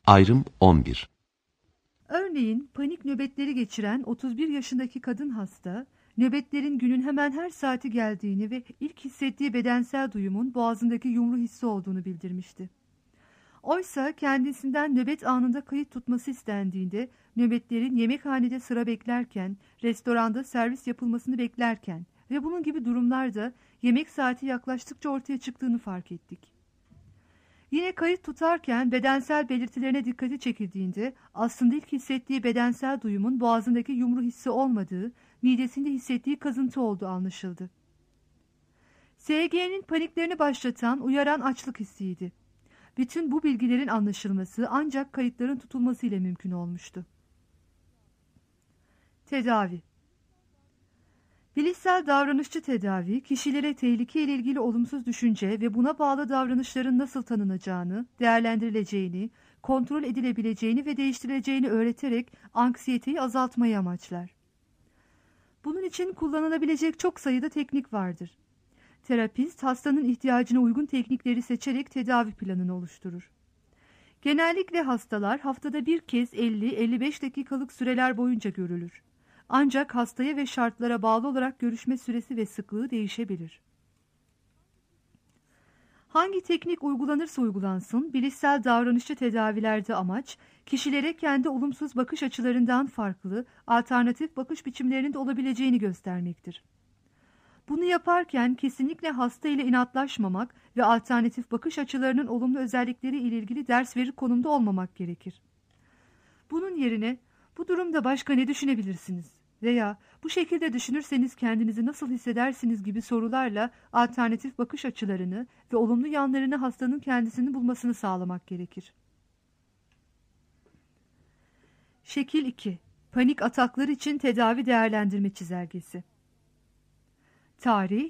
Ayrım 11. Örneğin panik nöbetleri geçiren 31 yaşındaki kadın hasta, nöbetlerin günün hemen her saati geldiğini ve ilk hissettiği bedensel duyumun boğazındaki yumru hissi olduğunu bildirmişti. Oysa kendisinden nöbet anında kayıt tutması istendiğinde, nöbetlerin yemekhanede sıra beklerken, restoranda servis yapılmasını beklerken ve bunun gibi durumlarda yemek saati yaklaştıkça ortaya çıktığını fark ettik. Yine kayıt tutarken bedensel belirtilerine dikkati çekildiğinde aslında ilk hissettiği bedensel duyumun boğazındaki yumru hissi olmadığı, midesinde hissettiği kazıntı olduğu anlaşıldı. SG'nin paniklerini başlatan, uyaran açlık hissiydi. Bütün bu bilgilerin anlaşılması ancak kayıtların tutulması ile mümkün olmuştu. Tedavi. Bilişsel davranışçı tedavi, kişilere tehlike ile ilgili olumsuz düşünce ve buna bağlı davranışların nasıl tanınacağını, değerlendirileceğini, kontrol edilebileceğini ve değiştirileceğini öğreterek anksiyeteyi azaltmayı amaçlar. Bunun için kullanılabilecek çok sayıda teknik vardır. Terapist, hastanın ihtiyacına uygun teknikleri seçerek tedavi planını oluşturur. Genellikle hastalar haftada bir kez 50-55 dakikalık süreler boyunca görülür. Ancak hastaya ve şartlara bağlı olarak görüşme süresi ve sıklığı değişebilir. Hangi teknik uygulanırsa uygulansın, bilişsel davranışçı tedavilerde amaç, kişilere kendi olumsuz bakış açılarından farklı, alternatif bakış biçimlerinin de olabileceğini göstermektir. Bunu yaparken kesinlikle hasta ile inatlaşmamak ve alternatif bakış açılarının olumlu özellikleri ile ilgili ders verir konumda olmamak gerekir. Bunun yerine, bu durumda başka ne düşünebilirsiniz? Veya bu şekilde düşünürseniz kendinizi nasıl hissedersiniz gibi sorularla alternatif bakış açılarını ve olumlu yanlarını hastanın kendisini bulmasını sağlamak gerekir. Şekil 2. Panik ataklar için tedavi değerlendirme çizelgesi. Tarih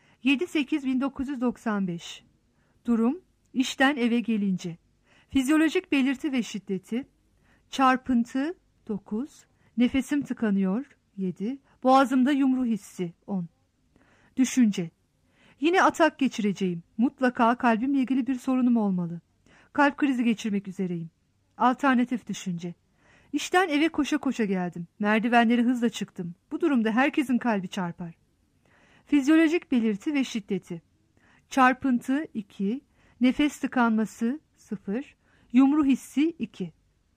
7-8-1995. Durum işten eve gelince. Fizyolojik belirti ve şiddeti: çarpıntı 9, nefesim tıkanıyor 7, boğazımda yumru hissi 10. Düşünce: yine atak geçireceğim. Mutlaka kalbimle ilgili bir sorunum olmalı. Kalp krizi geçirmek üzereyim. Alternatif düşünce: İşten eve koşa koşa geldim. Merdivenleri hızla çıktım. Bu durumda herkesin kalbi çarpar. Fizyolojik belirti ve şiddeti: çarpıntı 2, nefes tıkanması 0, yumru hissi 2.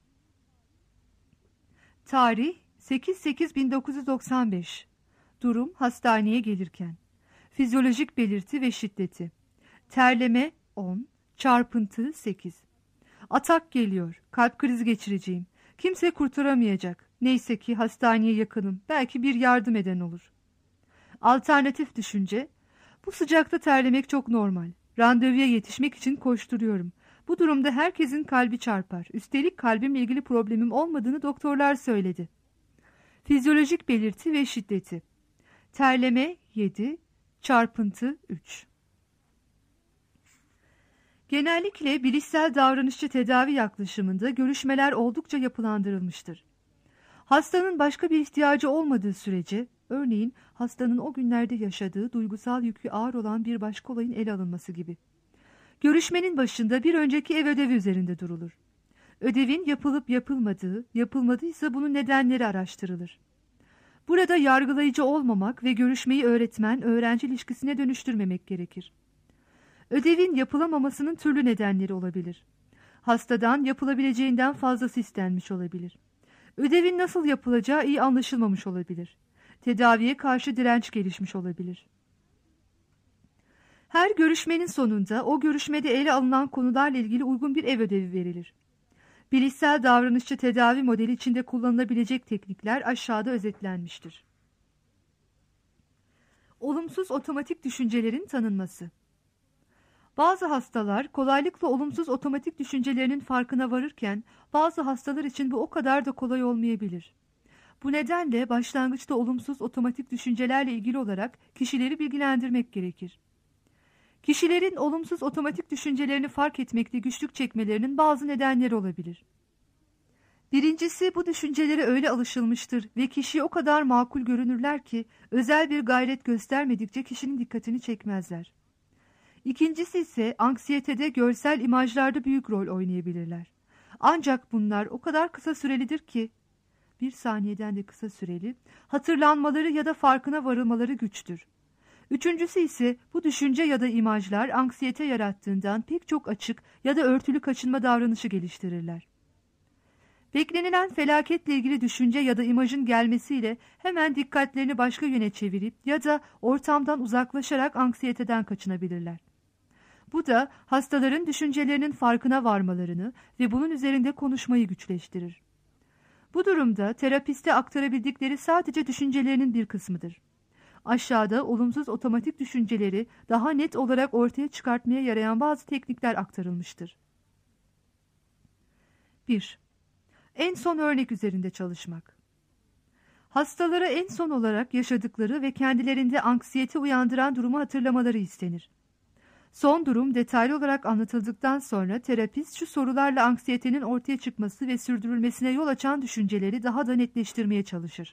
Tarih 8-8-1995. Durum hastaneye gelirken. Fizyolojik belirti ve şiddeti: terleme 10, çarpıntı 8. Atak geliyor, kalp krizi geçireceğim. Kimse kurtaramayacak. Neyse ki hastaneye yakınım. Belki bir yardım eden olur. Alternatif düşünce: bu sıcakta terlemek çok normal. Randevuya yetişmek için koşturuyorum. Bu durumda herkesin kalbi çarpar. Üstelik kalbimle ilgili problemim olmadığını doktorlar söyledi. Fizyolojik belirti ve şiddeti: terleme 7, çarpıntı 3. Genellikle bilişsel davranışçı tedavi yaklaşımında görüşmeler oldukça yapılandırılmıştır. Hastanın başka bir ihtiyacı olmadığı sürece, örneğin hastanın o günlerde yaşadığı duygusal yükü ağır olan bir başka olayın ele alınması gibi. Görüşmenin başında bir önceki ev ödevi üzerinde durulur. Ödevin yapılıp yapılmadığı, yapılmadıysa bunun nedenleri araştırılır. Burada yargılayıcı olmamak ve görüşmeyi öğretmen-öğrenci ilişkisine dönüştürmemek gerekir. Ödevin yapılamamasının türlü nedenleri olabilir. Hastadan yapılabileceğinden fazlası istenmiş olabilir. Ödevin nasıl yapılacağı iyi anlaşılmamış olabilir. Tedaviye karşı direnç gelişmiş olabilir. Her görüşmenin sonunda o görüşmede ele alınan konularla ilgili uygun bir ev ödevi verilir. Bilişsel davranışçı tedavi modeli içinde kullanılabilecek teknikler aşağıda özetlenmiştir. Olumsuz otomatik düşüncelerin tanınması. Bazı hastalar kolaylıkla olumsuz otomatik düşüncelerinin farkına varırken bazı hastalar için bu o kadar da kolay olmayabilir. Bu nedenle başlangıçta olumsuz otomatik düşüncelerle ilgili olarak kişileri bilgilendirmek gerekir. Kişilerin olumsuz otomatik düşüncelerini fark etmekte güçlük çekmelerinin bazı nedenleri olabilir. Birincisi, bu düşüncelere öyle alışılmıştır ve kişiye o kadar makul görünürler ki özel bir gayret göstermedikçe kişinin dikkatini çekmezler. İkincisi ise anksiyetede görsel imajlarda büyük rol oynayabilirler. Ancak bunlar o kadar kısa sürelidir ki, bir saniyeden de kısa süreli, hatırlanmaları ya da farkına varılmaları güçtür. Üçüncüsü ise bu düşünce ya da imajlar anksiyete yarattığından pek çok açık ya da örtülü kaçınma davranışı geliştirirler. Beklenilen felaketle ilgili düşünce ya da imajın gelmesiyle hemen dikkatlerini başka yöne çevirip ya da ortamdan uzaklaşarak anksiyeteden kaçınabilirler. Bu da hastaların düşüncelerinin farkına varmalarını ve bunun üzerinde konuşmayı güçleştirir. Bu durumda terapiste aktarabildikleri sadece düşüncelerinin bir kısmıdır. Aşağıda olumsuz otomatik düşünceleri daha net olarak ortaya çıkartmaya yarayan bazı teknikler aktarılmıştır. 1. En son örnek üzerinde çalışmak. Hastalara en son olarak yaşadıkları ve kendilerinde anksiyete uyandıran durumu hatırlamaları istenir. Son durum detaylı olarak anlatıldıktan sonra terapist şu sorularla anksiyetenin ortaya çıkması ve sürdürülmesine yol açan düşünceleri daha da netleştirmeye çalışır.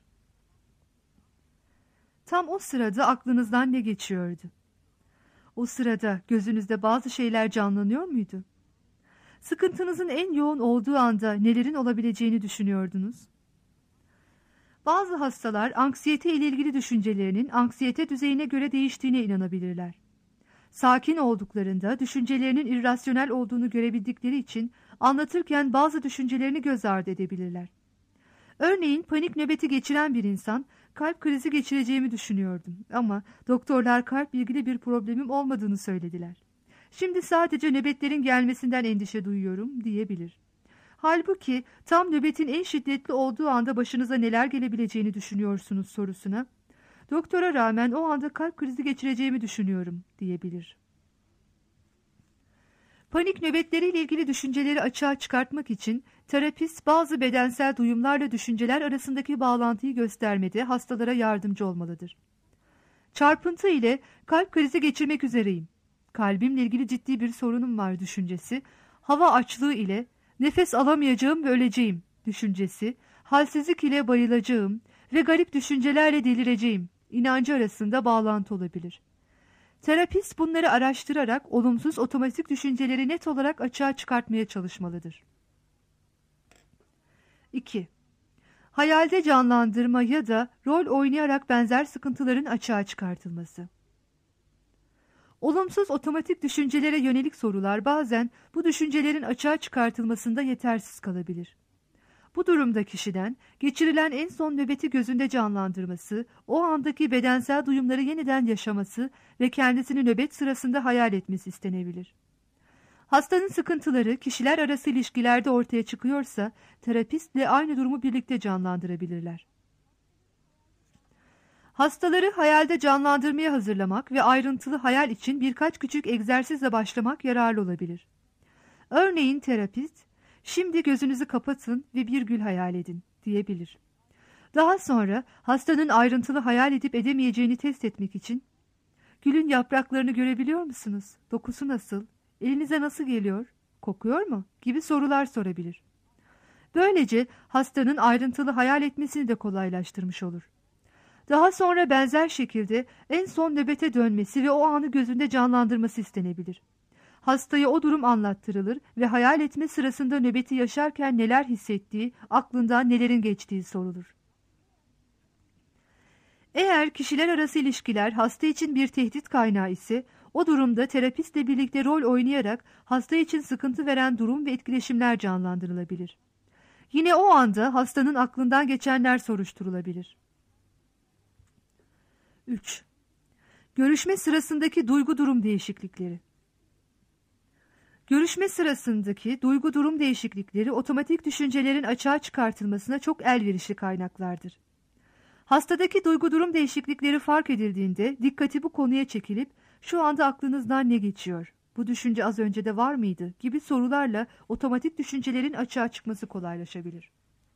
Tam o sırada aklınızdan ne geçiyordu? O sırada gözünüzde bazı şeyler canlanıyor muydu? Sıkıntınızın en yoğun olduğu anda nelerin olabileceğini düşünüyordunuz? Bazı hastalar anksiyete ile ilgili düşüncelerinin anksiyete düzeyine göre değiştiğine inanabilirler. Sakin olduklarında düşüncelerinin irrasyonel olduğunu görebildikleri için anlatırken bazı düşüncelerini göz ardı edebilirler. Örneğin panik nöbeti geçiren bir insan, kalp krizi geçireceğimi düşünüyordum ama doktorlar kalple ilgili bir problemim olmadığını söylediler. Şimdi sadece nöbetlerin gelmesinden endişe duyuyorum diyebilir. Halbuki tam nöbetin en şiddetli olduğu anda başınıza neler gelebileceğini düşünüyorsunuz sorusuna, doktora rağmen o anda kalp krizi geçireceğimi düşünüyorum diyebilir. Panik nöbetleriyle ilgili düşünceleri açığa çıkartmak için terapist bazı bedensel duyumlarla düşünceler arasındaki bağlantıyı göstermede hastalara yardımcı olmalıdır. Çarpıntı ile kalp krizi geçirmek üzereyim, kalbimle ilgili ciddi bir sorunum var düşüncesi, hava açlığı ile nefes alamayacağım ve öleceğim düşüncesi, halsizlik ile bayılacağım ve garip düşüncelerle delireceğim inancı arasında bağlantı olabilir. Terapist bunları araştırarak olumsuz otomatik düşünceleri net olarak açığa çıkartmaya çalışmalıdır. 2. Hayalde canlandırma ya da rol oynayarak benzer sıkıntıların açığa çıkartılması. Olumsuz otomatik düşüncelere yönelik sorular bazen bu düşüncelerin açığa çıkartılmasında yetersiz kalabilir. Bu durumda kişiden geçirilen en son nöbeti gözünde canlandırması, o andaki bedensel duyumları yeniden yaşaması ve kendisini nöbet sırasında hayal etmesi istenebilir. Hastanın sıkıntıları kişiler arası ilişkilerde ortaya çıkıyorsa, terapistle aynı durumu birlikte canlandırabilirler. Hastaları hayalde canlandırmaya hazırlamak ve ayrıntılı hayal için birkaç küçük egzersizle başlamak yararlı olabilir. Örneğin terapist, "Şimdi gözünüzü kapatın ve bir gül hayal edin" diyebilir. Daha sonra hastanın ayrıntılı hayal edip edemeyeceğini test etmek için, "Gülün yapraklarını görebiliyor musunuz? Dokusu nasıl? Elinize nasıl geliyor? Kokuyor mu?" gibi sorular sorabilir. Böylece hastanın ayrıntılı hayal etmesini de kolaylaştırmış olur. Daha sonra benzer şekilde en son nöbete dönmesi ve o anı gözünde canlandırması istenebilir. Hastaya o durum anlattırılır ve hayal etme sırasında nöbeti yaşarken neler hissettiği, aklından nelerin geçtiği sorulur. Eğer kişiler arası ilişkiler hasta için bir tehdit kaynağı ise, o durumda terapistle birlikte rol oynayarak hasta için sıkıntı veren durum ve etkileşimler canlandırılabilir. Yine o anda hastanın aklından geçenler soruşturulabilir. 3. Görüşme sırasındaki duygu durum değişiklikleri. Görüşme sırasındaki duygu durum değişiklikleri otomatik düşüncelerin açığa çıkartılmasına çok elverişli kaynaklardır. Hastadaki duygu durum değişiklikleri fark edildiğinde dikkati bu konuya çekilip "Şu anda aklınızdan ne geçiyor? Bu düşünce az önce de var mıydı?" gibi sorularla otomatik düşüncelerin açığa çıkması kolaylaşabilir.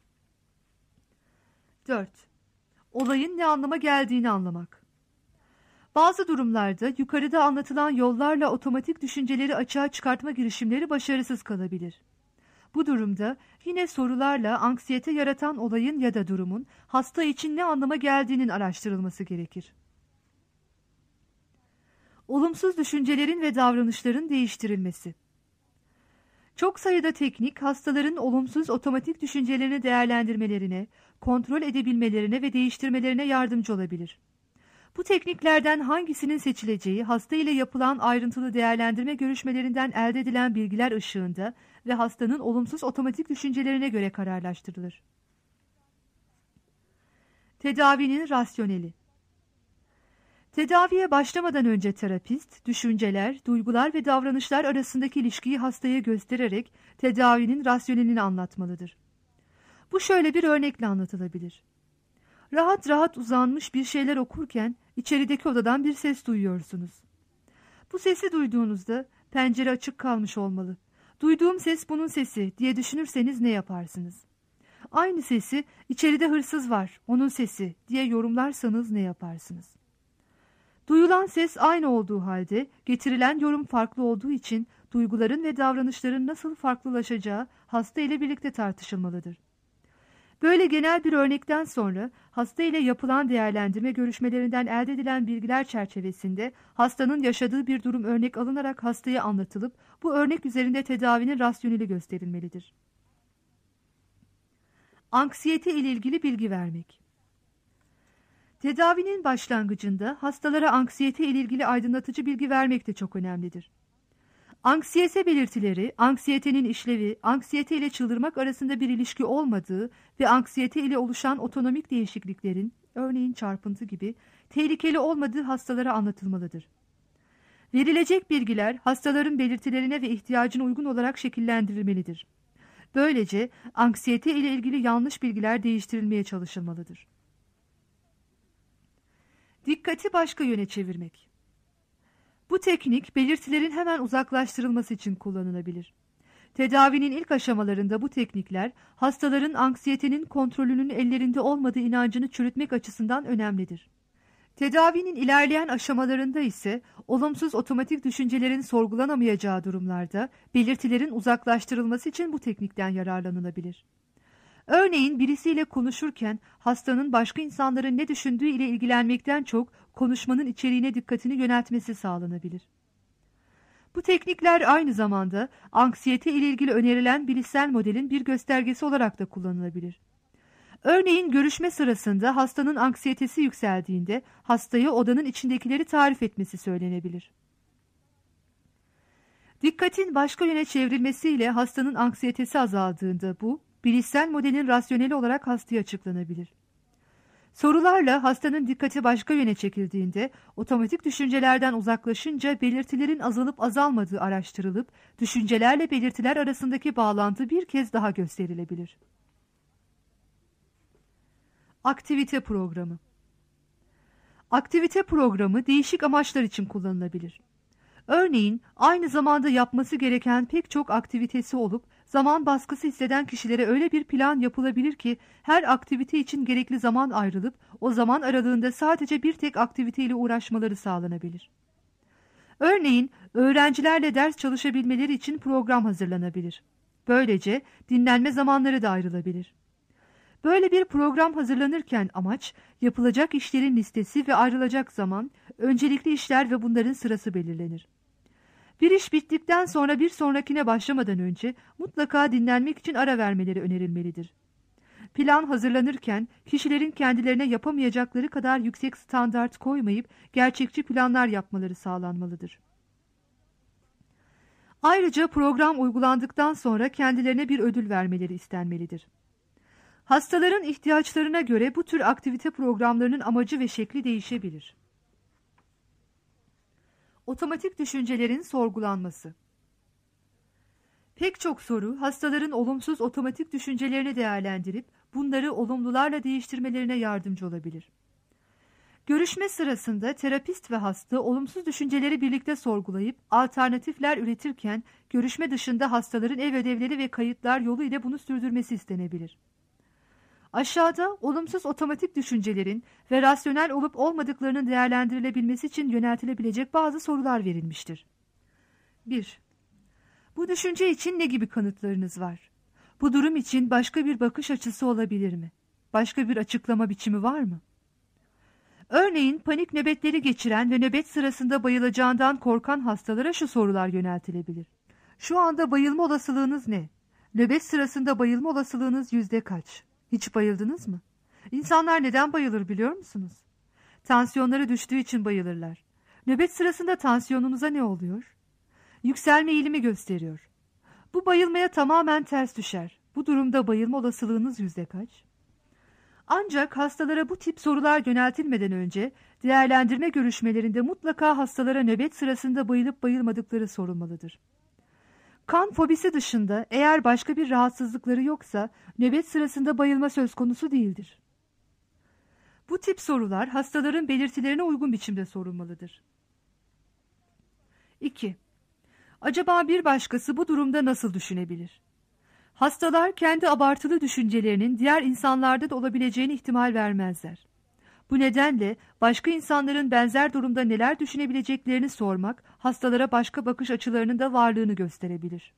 4. Olayın ne anlama geldiğini anlamak. Bazı durumlarda yukarıda anlatılan yollarla otomatik düşünceleri açığa çıkartma girişimleri başarısız kalabilir. Bu durumda yine sorularla anksiyete yaratan olayın ya da durumun hasta için ne anlama geldiğinin araştırılması gerekir. Olumsuz düşüncelerin ve davranışların değiştirilmesi. Çok sayıda teknik hastaların olumsuz otomatik düşüncelerini değerlendirmelerine, kontrol edebilmelerine ve değiştirmelerine yardımcı olabilir. Bu tekniklerden hangisinin seçileceği hasta ile yapılan ayrıntılı değerlendirme görüşmelerinden elde edilen bilgiler ışığında ve hastanın olumsuz otomatik düşüncelerine göre kararlaştırılır. Tedavinin rasyoneli. Tedaviye başlamadan önce terapist, düşünceler, duygular ve davranışlar arasındaki ilişkiyi hastaya göstererek tedavinin rasyonelini anlatmalıdır. Bu şöyle bir örnekle anlatılabilir. Rahat rahat uzanmış bir şeyler okurken içerideki odadan bir ses duyuyorsunuz. Bu sesi duyduğunuzda pencere açık kalmış olmalı. Duyduğum ses bunun sesi diye düşünürseniz ne yaparsınız? Aynı sesi içeride hırsız var, onun sesi diye yorumlarsanız ne yaparsınız? Duyulan ses aynı olduğu halde getirilen yorum farklı olduğu için duyguların ve davranışların nasıl farklılaşacağı hasta ile birlikte tartışılmalıdır. Böyle genel bir örnekten sonra hasta ile yapılan değerlendirme görüşmelerinden elde edilen bilgiler çerçevesinde hastanın yaşadığı bir durum örnek alınarak hastaya anlatılıp bu örnek üzerinde tedavinin rasyoneli gösterilmelidir. Anksiyete ile ilgili bilgi vermek. Tedavinin başlangıcında hastalara anksiyete ile ilgili aydınlatıcı bilgi vermek de çok önemlidir. Anksiyete belirtileri, anksiyetenin işlevi, anksiyete ile çıldırmak arasında bir ilişki olmadığı ve anksiyete ile oluşan otonomik değişikliklerin, örneğin çarpıntı gibi, tehlikeli olmadığı hastalara anlatılmalıdır. Verilecek bilgiler hastaların belirtilerine ve ihtiyacına uygun olarak şekillendirilmelidir. Böylece anksiyete ile ilgili yanlış bilgiler değiştirilmeye çalışılmalıdır. Dikkati başka yöne çevirmek. Bu teknik belirtilerin hemen uzaklaştırılması için kullanılabilir. Tedavinin ilk aşamalarında bu teknikler hastaların anksiyetenin kontrolünün ellerinde olmadığı inancını çürütmek açısından önemlidir. Tedavinin ilerleyen aşamalarında ise olumsuz otomatik düşüncelerin sorgulanamayacağı durumlarda belirtilerin uzaklaştırılması için bu teknikten yararlanılabilir. Örneğin birisiyle konuşurken hastanın başka insanların ne düşündüğü ile ilgilenmekten çok konuşmanın içeriğine dikkatini yöneltmesi sağlanabilir. Bu teknikler aynı zamanda anksiyete ile ilgili önerilen bilişsel modelin bir göstergesi olarak da kullanılabilir. Örneğin görüşme sırasında hastanın anksiyetesi yükseldiğinde hastaya odanın içindekileri tarif etmesi söylenebilir. Dikkatin başka yöne çevrilmesiyle hastanın anksiyetesi azaldığında bu, bilişsel modelin rasyoneli olarak hastaya açıklanabilir. Sorularla hastanın dikkati başka yöne çekildiğinde, otomatik düşüncelerden uzaklaşınca belirtilerin azalıp azalmadığı araştırılıp, düşüncelerle belirtiler arasındaki bağlantı bir kez daha gösterilebilir. Aktivite programı. Aktivite programı değişik amaçlar için kullanılabilir. Örneğin aynı zamanda yapması gereken pek çok aktivitesi olup zaman baskısı hisseden kişilere öyle bir plan yapılabilir ki her aktivite için gerekli zaman ayrılıp o zaman aralığında sadece bir tek aktiviteyle uğraşmaları sağlanabilir. Örneğin öğrencilerle ders çalışabilmeleri için program hazırlanabilir. Böylece dinlenme zamanları da ayrılabilir. Böyle bir program hazırlanırken amaç yapılacak işlerin listesi ve ayrılacak zaman, öncelikli işler ve bunların sırası belirlenir. Bir iş bittikten sonra bir sonrakine başlamadan önce mutlaka dinlenmek için ara vermeleri önerilmelidir. Plan hazırlanırken kişilerin kendilerine yapamayacakları kadar yüksek standart koymayıp gerçekçi planlar yapmaları sağlanmalıdır. Ayrıca program uygulandıktan sonra kendilerine bir ödül vermeleri istenmelidir. Hastaların ihtiyaçlarına göre bu tür aktivite programlarının amacı ve şekli değişebilir. Otomatik düşüncelerin sorgulanması. Pek çok soru hastaların olumsuz otomatik düşüncelerini değerlendirip bunları olumlularla değiştirmelerine yardımcı olabilir. Görüşme sırasında terapist ve hasta olumsuz düşünceleri birlikte sorgulayıp alternatifler üretirken görüşme dışında hastaların ev ödevleri ve kayıtlar yolu ile bunu sürdürmesi istenebilir. Aşağıda olumsuz otomatik düşüncelerin ve rasyonel olup olmadıklarının değerlendirilebilmesi için yöneltilebilecek bazı sorular verilmiştir. 1. Bu düşünce için ne gibi kanıtlarınız var? Bu durum için başka bir bakış açısı olabilir mi? Başka bir açıklama biçimi var mı? Örneğin panik nöbetleri geçiren ve nöbet sırasında bayılacağından korkan hastalara şu sorular yöneltilebilir. Şu anda bayılma olasılığınız ne? Nöbet sırasında bayılma olasılığınız kaç? Hiç bayıldınız mı? İnsanlar neden bayılır biliyor musunuz? Tansiyonları düştüğü için bayılırlar. Nöbet sırasında tansiyonunuza ne oluyor? Yükselme eğilimi gösteriyor. Bu bayılmaya tamamen ters düşer. Bu durumda bayılma olasılığınız kaç? Ancak hastalara bu tip sorular yöneltilmeden önce değerlendirme görüşmelerinde mutlaka hastalara nöbet sırasında bayılıp bayılmadıkları sorulmalıdır. Kan fobisi dışında eğer başka bir rahatsızlıkları yoksa nöbet sırasında bayılma söz konusu değildir. Bu tip sorular hastaların belirtilerine uygun biçimde sorulmalıdır. 2. Acaba bir başkası bu durumda nasıl düşünebilir? Hastalar kendi abartılı düşüncelerinin diğer insanlarda da olabileceğine ihtimal vermezler. Bu nedenle başka insanların benzer durumda neler düşünebileceklerini sormak, hastalara başka bakış açılarının da varlığını gösterebilir.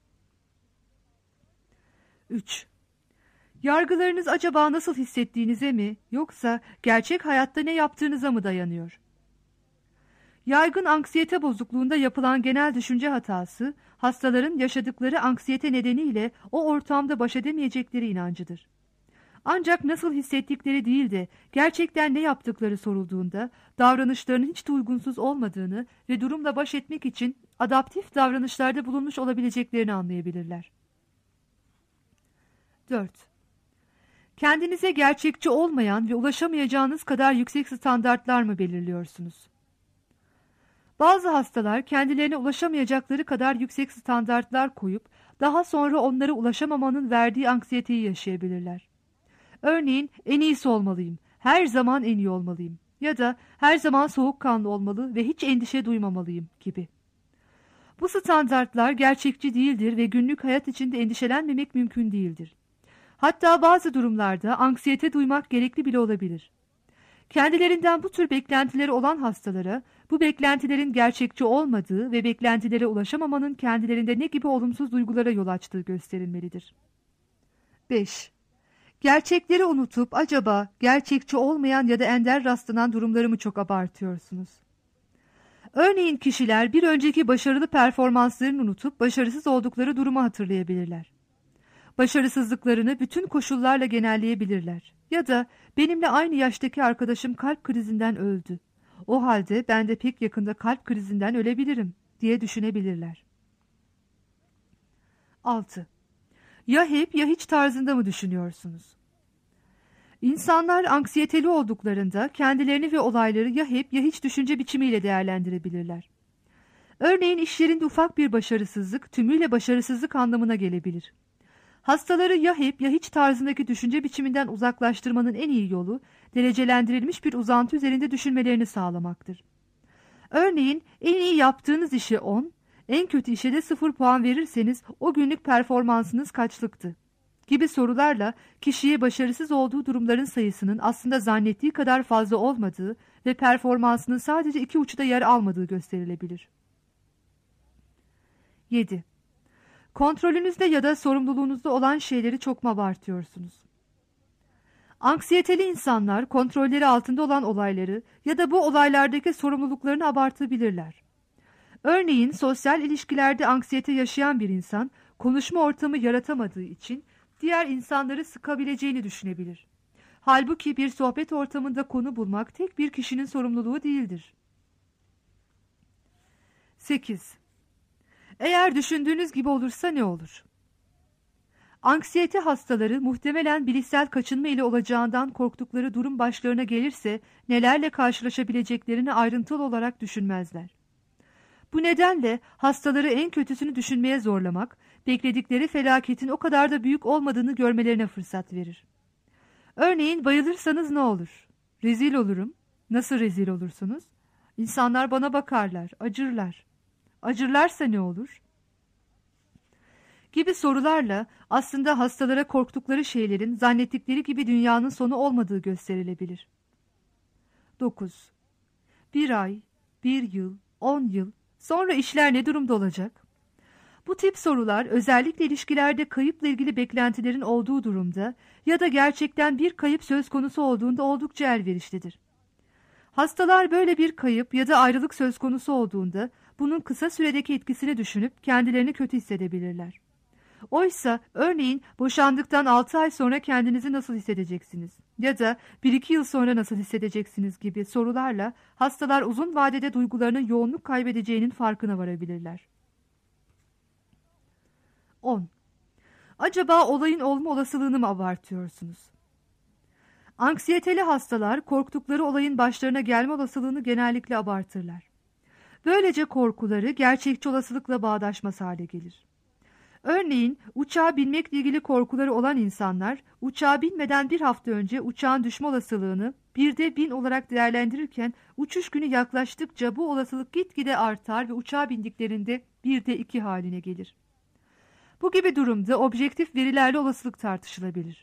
3. Yargılarınız acaba nasıl hissettiğinize mi, yoksa gerçek hayatta ne yaptığınıza mı dayanıyor? Yaygın anksiyete bozukluğunda yapılan genel düşünce hatası, hastaların yaşadıkları anksiyete nedeniyle o ortamda baş edemeyecekleri inancıdır. Ancak nasıl hissettikleri değil de gerçekten ne yaptıkları sorulduğunda davranışlarının hiç de uygunsuz olmadığını ve durumla baş etmek için adaptif davranışlarda bulunmuş olabileceklerini anlayabilirler. 4. Kendinize gerçekçi olmayan ve ulaşamayacağınız kadar yüksek standartlar mı belirliyorsunuz? Bazı hastalar kendilerine ulaşamayacakları kadar yüksek standartlar koyup daha sonra onlara ulaşamamanın verdiği anksiyeteyi yaşayabilirler. Örneğin en iyisi olmalıyım, her zaman en iyi olmalıyım ya da her zaman soğukkanlı olmalı ve hiç endişe duymamalıyım gibi. Bu standartlar gerçekçi değildir ve günlük hayat içinde endişelenmemek mümkün değildir. Hatta bazı durumlarda anksiyete duymak gerekli bile olabilir. Kendilerinden bu tür beklentileri olan hastalara bu beklentilerin gerçekçi olmadığı ve beklentilere ulaşamamanın kendilerinde ne gibi olumsuz duygulara yol açtığı gösterilmelidir. 5. Gerçekleri unutup acaba gerçekçi olmayan ya da ender rastlanan durumları mı çok abartıyorsunuz? Örneğin kişiler bir önceki başarılı performanslarını unutup başarısız oldukları durumu hatırlayabilirler. Başarısızlıklarını bütün koşullarla genelleyebilirler. Ya da benimle aynı yaştaki arkadaşım kalp krizinden öldü. O halde ben de pek yakında kalp krizinden ölebilirim diye düşünebilirler. 6. Ya hep ya hiç tarzında mı düşünüyorsunuz? İnsanlar anksiyeteli olduklarında kendilerini ve olayları ya hep ya hiç düşünce biçimiyle değerlendirebilirler. Örneğin işlerinde ufak bir başarısızlık tümüyle başarısızlık anlamına gelebilir. Hastaları ya hep ya hiç tarzındaki düşünce biçiminden uzaklaştırmanın en iyi yolu derecelendirilmiş bir uzantı üzerinde düşünmelerini sağlamaktır. Örneğin en iyi yaptığınız işe 10, en kötü işe de 0 puan verirseniz o günlük performansınız kaçlıktı gibi sorularla kişiye başarısız olduğu durumların sayısının aslında zannettiği kadar fazla olmadığı ve performansının sadece iki uçta yer almadığı gösterilebilir. 7. Kontrolünüzde ya da sorumluluğunuzda olan şeyleri çok mu abartıyorsunuz? Anksiyeteli insanlar kontrolleri altında olan olayları ya da bu olaylardaki sorumluluklarını abartabilirler. Örneğin sosyal ilişkilerde anksiyete yaşayan bir insan konuşma ortamı yaratamadığı için diğer insanları sıkabileceğini düşünebilir. Halbuki bir sohbet ortamında konu bulmak tek bir kişinin sorumluluğu değildir. 8. Eğer düşündüğünüz gibi olursa ne olur? Anksiyete hastaları muhtemelen bilişsel kaçınma ile olacağından korktukları durum başlarına gelirse nelerle karşılaşabileceklerini ayrıntılı olarak düşünmezler. Bu nedenle hastaları en kötüsünü düşünmeye zorlamak, bekledikleri felaketin o kadar da büyük olmadığını görmelerine fırsat verir. Örneğin bayılırsanız ne olur? Rezil olurum. Nasıl rezil olursunuz? İnsanlar bana bakarlar, acırlar. Acırlarsa ne olur? Gibi sorularla aslında hastalara korktukları şeylerin zannettikleri gibi dünyanın sonu olmadığı gösterilebilir. 9. 1 ay, 1 yıl, 10 yıl sonra işler ne durumda olacak? Bu tip sorular özellikle ilişkilerde kayıpla ilgili beklentilerin olduğu durumda ya da gerçekten bir kayıp söz konusu olduğunda oldukça elverişlidir. Hastalar böyle bir kayıp ya da ayrılık söz konusu olduğunda bunun kısa süredeki etkisini düşünüp kendilerini kötü hissedebilirler. Oysa örneğin boşandıktan 6 ay sonra kendinizi nasıl hissedeceksiniz ya da 1-2 yıl sonra nasıl hissedeceksiniz gibi sorularla hastalar uzun vadede duygularının yoğunluk kaybedeceğinin farkına varabilirler. 10. Acaba olayın olma olasılığını mı abartıyorsunuz? Anksiyeteli hastalar korktukları olayın başlarına gelme olasılığını genellikle abartırlar. Böylece korkuları gerçekçi olasılıkla bağdaşmaz hale gelir. Örneğin uçağa binmekle ilgili korkuları olan insanlar uçağa binmeden bir hafta önce uçağın düşme olasılığını 1/1000 olarak değerlendirirken uçuş günü yaklaştıkça bu olasılık gitgide artar ve uçağa bindiklerinde 1/2 haline gelir. Bu gibi durumda objektif verilerle olasılık tartışılabilir.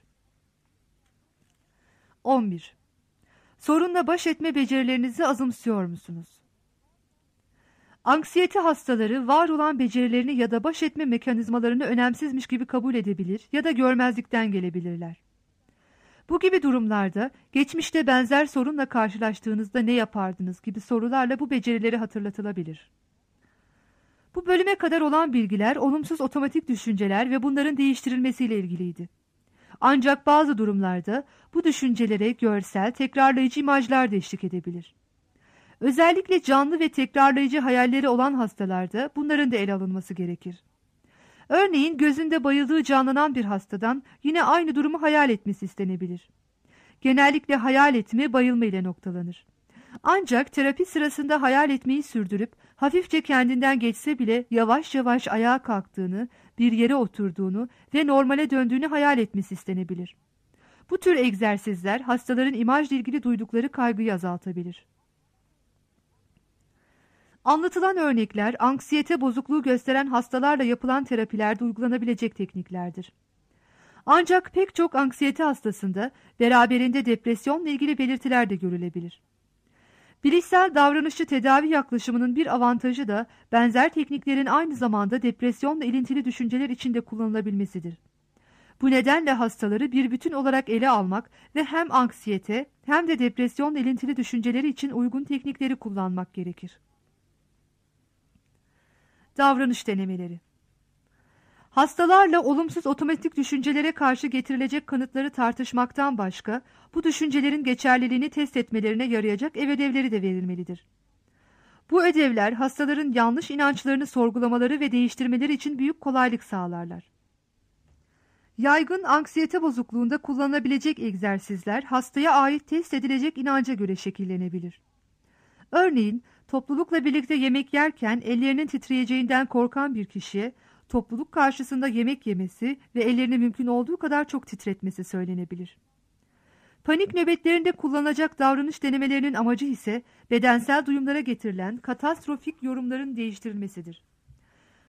11. Sorunla baş etme becerilerinizi azımsıyor musunuz? Anksiyete hastaları var olan becerilerini ya da baş etme mekanizmalarını önemsizmiş gibi kabul edebilir ya da görmezlikten gelebilirler. Bu gibi durumlarda geçmişte benzer sorunla karşılaştığınızda ne yapardınız gibi sorularla bu becerileri hatırlatılabilir. Bu bölüme kadar olan bilgiler olumsuz otomatik düşünceler ve bunların değiştirilmesiyle ilgiliydi. Ancak bazı durumlarda bu düşüncelere görsel, tekrarlayıcı imajlar da eşlik edebilir. Özellikle canlı ve tekrarlayıcı hayalleri olan hastalarda bunların da ele alınması gerekir. Örneğin gözünde bayıldığı canlanan bir hastadan yine aynı durumu hayal etmesi istenebilir. Genellikle hayal etme bayılma ile noktalanır. Ancak terapi sırasında hayal etmeyi sürdürüp hafifçe kendinden geçse bile yavaş yavaş ayağa kalktığını, bir yere oturduğunu ve normale döndüğünü hayal etmesi istenebilir. Bu tür egzersizler hastaların imajla ilgili duydukları kaygıyı azaltabilir. Anlatılan örnekler anksiyete bozukluğu gösteren hastalarla yapılan terapilerde uygulanabilecek tekniklerdir. Ancak pek çok anksiyete hastasında beraberinde depresyonla ilgili belirtiler de görülebilir. Bilişsel davranışçı tedavi yaklaşımının bir avantajı da benzer tekniklerin aynı zamanda depresyonla ilintili düşünceler için de kullanılabilmesidir. Bu nedenle hastaları bir bütün olarak ele almak ve hem anksiyete hem de depresyonla ilintili düşünceleri için uygun teknikleri kullanmak gerekir. Davranış denemeleri. Hastalarla olumsuz otomatik düşüncelere karşı getirilecek kanıtları tartışmaktan başka, bu düşüncelerin geçerliliğini test etmelerine yarayacak ev ödevleri de verilmelidir. Bu ödevler hastaların yanlış inançlarını sorgulamaları ve değiştirmeleri için büyük kolaylık sağlarlar. Yaygın anksiyete bozukluğunda kullanılabilecek egzersizler hastaya ait test edilecek inanca göre şekillenebilir. Örneğin, toplulukla birlikte yemek yerken ellerinin titreyeceğinden korkan bir kişiye, topluluk karşısında yemek yemesi ve ellerini mümkün olduğu kadar çok titretmesi söylenebilir. Panik nöbetlerinde kullanılacak davranış denemelerinin amacı ise bedensel duyumlara getirilen katastrofik yorumların değiştirilmesidir.